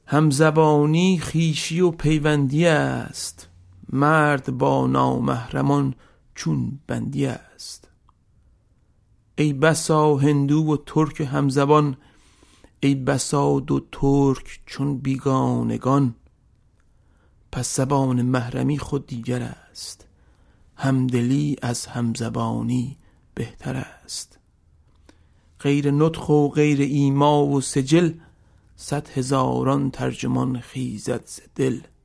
همزبانی خویشی و پیوندی است، مرد با نامحرمان چون بندی است. ای بسا هندو و ترک همزبان، ای بسا دو ترک چون بیگانگان. پس زبان محرمی خود دیگر است، همدلی از همزبانی بهتر است. غیر نطق و غیر ایما و سجل، 100 هزاران ترجمان خیزد ز دل.